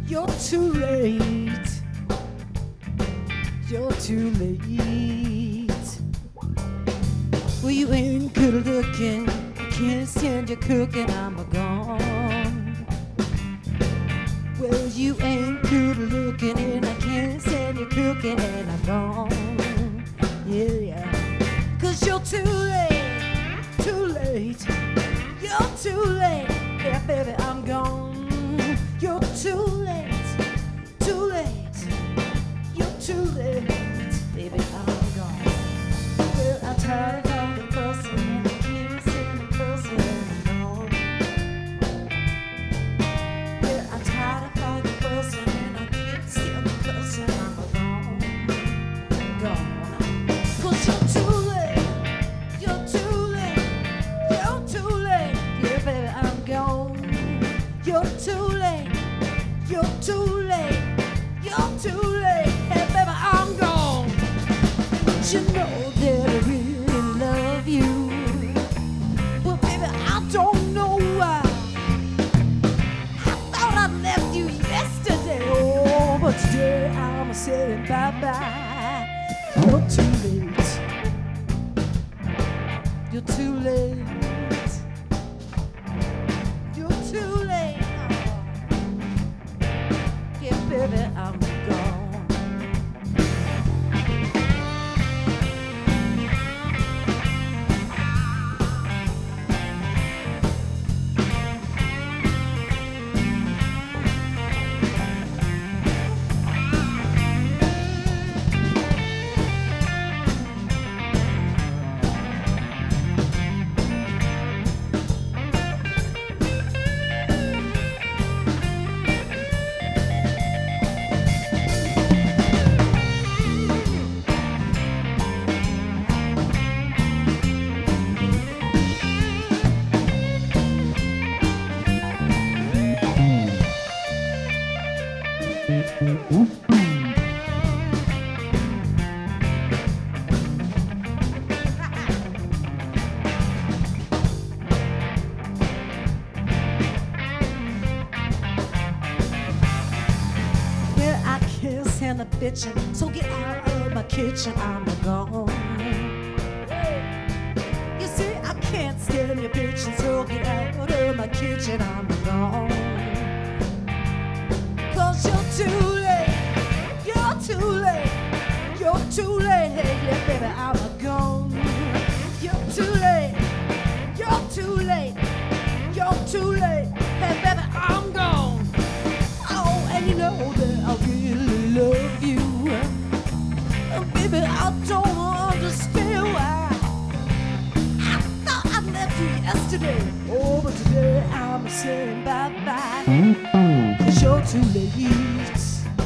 You're too late. You're too late. Well, you ain't good looking. Can't stand your cooking. I'm gone. Well, you ain't good looking, and I can't stand your cooking, and I'm gone. Yeah. 'Cause you're too late. Too late. You're too late. Yeah, baby, I'm gone. You're too late. Too late. You're too late. Baby, I'm gone. Well, I'm tired of all the fussing and the kissing and fussing and I'm gone. Well, I'm tired of all the fussing and the kissing and fussing and I'm gone. Gone. 'Cause you're too late. You're too late. You're too late. Yeah, baby, I'm gone. You're too late. You're too late. You're too late. Hey, baby, I'm gone. You know that I really love you, but baby, I don't know why. I thought I left you yesterday, oh, but today I'm saying bye-bye. You're too late. You're too late. You're too late. Yeah, baby, I'm gone. Well, I can't stand the bitchin', so get out of my kitchen, I'm gone. You see, I can't stand your bitchin', so get out of my kitchen, I'm gone. 'Cause you're too late. You're too late. You're too late. Yeah, baby, I'm gone. You're too late. You're too late. You're too late. Hey, baby, I'm gone. Oh, and you know that I really love you. Baby, I don't understand why. I thought I left you yesterday. Oh, but today I'm saying bye-bye. 'Cause you're too late.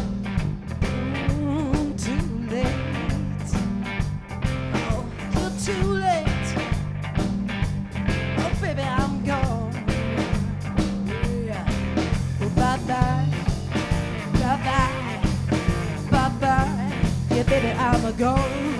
Too late. Oh, you're too late. Oh, baby, I'm gone. Yeah. Well, bye-bye. Bye-bye. Bye-bye. Yeah, baby, I'm gone.